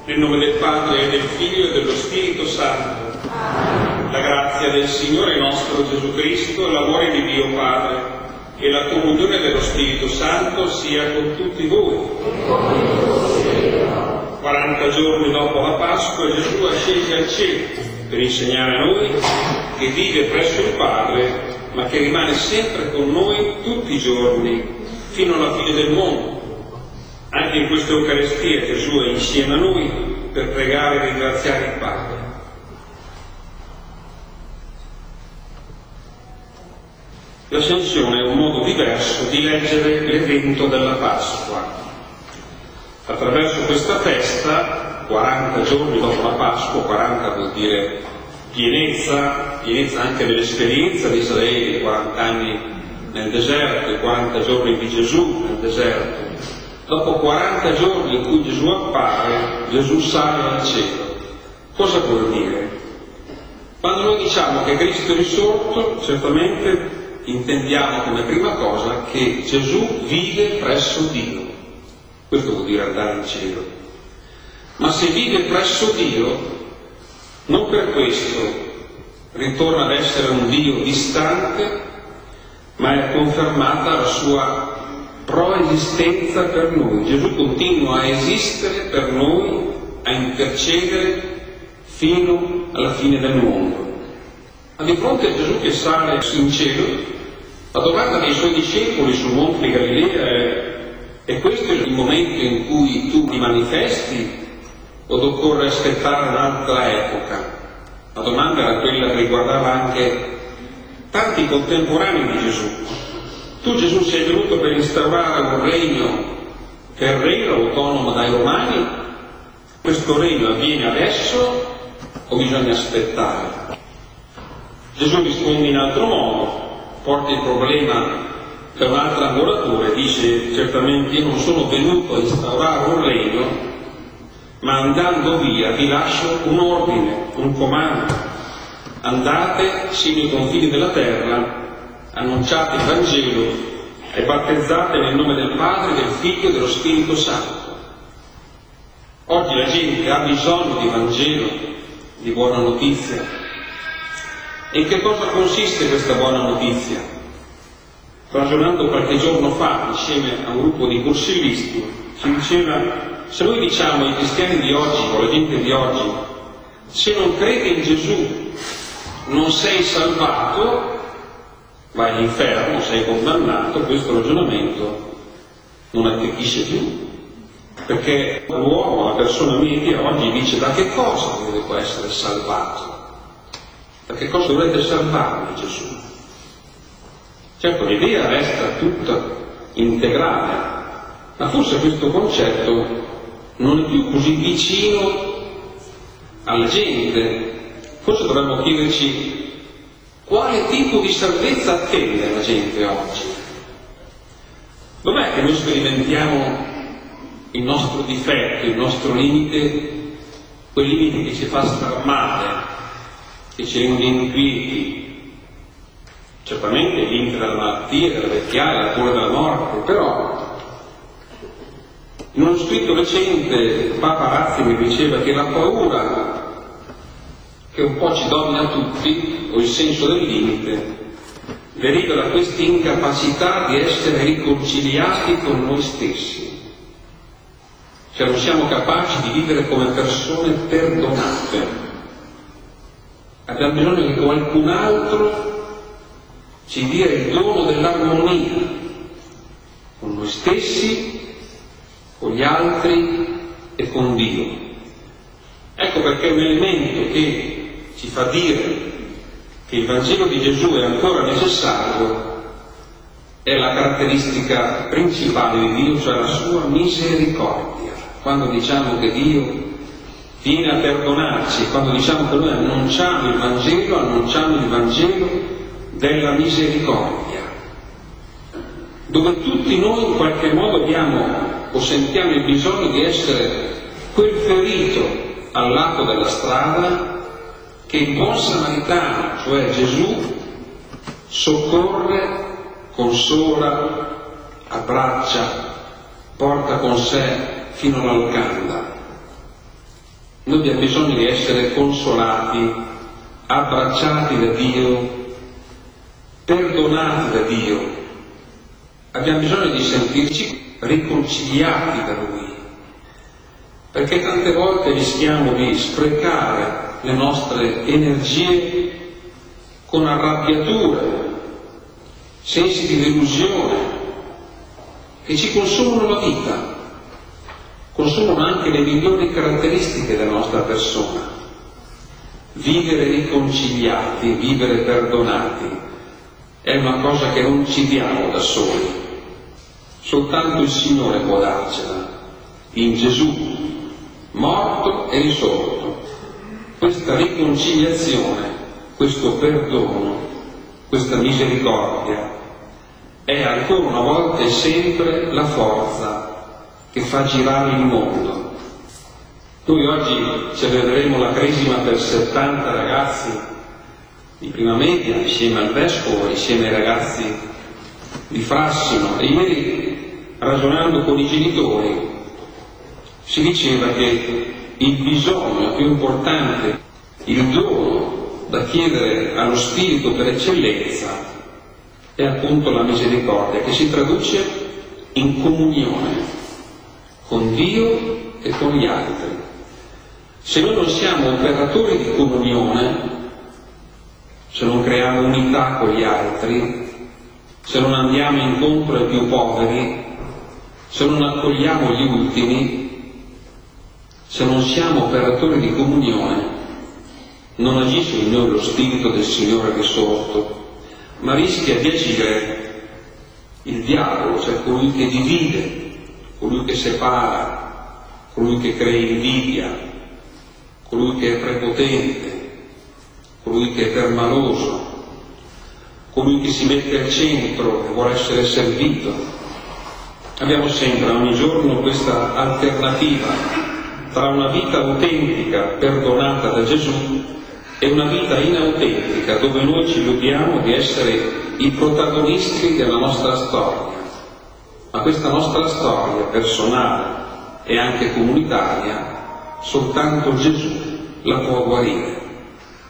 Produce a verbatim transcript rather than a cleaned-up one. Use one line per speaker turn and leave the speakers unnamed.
Nel nome del Padre, e del Figlio e dello Spirito Santo. Amen. La grazia del Signore nostro Gesù Cristo, l'amore di Dio Padre e la comunione dello Spirito Santo sia con tutti voi. quaranta giorni dopo la Pasqua Gesù ascese al cielo per insegnare a noi che vive presso il Padre, ma che rimane sempre con noi tutti i giorni fino alla fine del mondo. Anche in questa Eucaristia Gesù è insieme a noi per pregare e ringraziare il Padre. L'Ascensione è un modo diverso di leggere l'evento della Pasqua. Attraverso questa festa, quaranta giorni dopo la Pasqua, quaranta vuol dire pienezza, pienezza anche dell'esperienza di Israele, quaranta anni nel deserto, i quaranta giorni di Gesù nel deserto. Dopo quaranta giorni in cui Gesù appare, Gesù sale al cielo. Cosa vuol dire? Quando noi diciamo che Cristo è risorto, certamente intendiamo come prima cosa che Gesù vive presso Dio. Questo vuol dire andare in cielo. Ma se vive presso Dio, non per questo ritorna ad essere un Dio distante, ma è confermata la sua proesistenza per noi. Gesù continua a esistere per noi, a intercedere fino alla fine del mondo. Ma di fronte a Gesù che sale in cielo, la domanda dei suoi discepoli sul Monte di Galilea è: è questo il momento in cui tu ti manifesti o occorre aspettare un'altra epoca? La domanda era quella che riguardava anche tanti contemporanei di Gesù. Tu, Gesù, sei venuto per instaurare un regno terreno autonomo dai Romani? Questo regno avviene adesso o bisogna aspettare? Gesù risponde in altro modo, porta il problema per un'altra angolatura e dice: certamente io non sono venuto a instaurare un regno, ma andando via vi lascio un ordine, un comando. Andate sino ai confini della terra, annunciate il Vangelo e battezzate nel nome del Padre, del Figlio e dello Spirito Santo. Oggi la gente ha bisogno di Vangelo, di buona notizia. E in che cosa consiste questa buona notizia? Ragionando qualche giorno fa insieme a un gruppo di borsellisti, si diceva: se noi diciamo ai cristiani di oggi o alla gente di oggi, se non credi in Gesù non sei salvato, vai all'inferno, sei condannato, questo ragionamento non attecchisce più, perché l'uomo, la persona media oggi dice: da che cosa io devo essere salvato? Da che cosa dovrebbe salvarmi Gesù? Certo, l'idea resta tutta integrale, ma forse questo concetto non è più così vicino alla gente. Forse dovremmo chiederci: quale tipo di salvezza attende la gente oggi? Dov'è che noi sperimentiamo il nostro difetto, il nostro limite, quel limite che ci fa star male, che ci rende inquieti? Certamente il limite della malattia, della vecchiaia, la cura della morte, però in uno scritto recente Papa Ratzinger diceva che la paura che un po' ci domina tutti, o il senso del limite, deriva da questa incapacità di essere riconciliati con noi stessi. Cioè non siamo capaci di vivere come persone perdonate. Abbiamo bisogno che qualcun altro ci dia il dono dell'armonia con noi stessi, con gli altri e con Dio. Ecco perché un elemento che ci fa dire che il Vangelo di Gesù è ancora necessario è la caratteristica principale di Dio, cioè la sua misericordia. Quando diciamo che Dio viene a perdonarci, quando diciamo che noi annunciamo il Vangelo, annunciamo il Vangelo della misericordia, dove tutti noi in qualche modo abbiamo o sentiamo il bisogno di essere quel ferito al lato della strada che il buon samaritano, cioè Gesù, soccorre, consola, abbraccia, porta con sé fino alla locanda. Noi abbiamo bisogno di essere consolati, abbracciati da Dio, perdonati da Dio. Abbiamo bisogno di sentirci riconciliati da Lui, perché tante volte rischiamo di sprecare le nostre energie con arrabbiature, sensi di delusione che ci consumano la vita, consumano anche le migliori caratteristiche della nostra persona. Vivere riconciliati, vivere perdonati è una cosa che non ci diamo da soli, soltanto il Signore può darcela, in Gesù, morto e risorto. Questa riconciliazione, questo perdono, questa misericordia è ancora una volta e sempre la forza che fa girare il mondo. Noi oggi celebreremo la cresima per settanta ragazzi di prima media insieme al Vescovo, insieme ai ragazzi di Frassino, e ieri, ragionando con i genitori, si diceva che il bisogno più importante, il dono da chiedere allo Spirito per eccellenza, è appunto la misericordia, che si traduce in comunione con Dio e con gli altri. Se noi non siamo operatori di comunione, se non creiamo unità con gli altri, se non andiamo incontro ai più poveri, se non accogliamo gli ultimi, se non siamo operatori di comunione, non agisce in noi lo Spirito del Signore risorto, ma rischia di agire il diavolo, cioè colui che divide, colui che separa, colui che crea invidia, colui che è prepotente, colui che è permaloso, colui che si mette al centro e vuole essere servito. Abbiamo sempre ogni giorno questa alternativa tra una vita autentica perdonata da Gesù e una vita inautentica dove noi ci illudiamo di essere i protagonisti della nostra storia. Ma questa nostra storia personale e anche comunitaria soltanto Gesù la può guarire.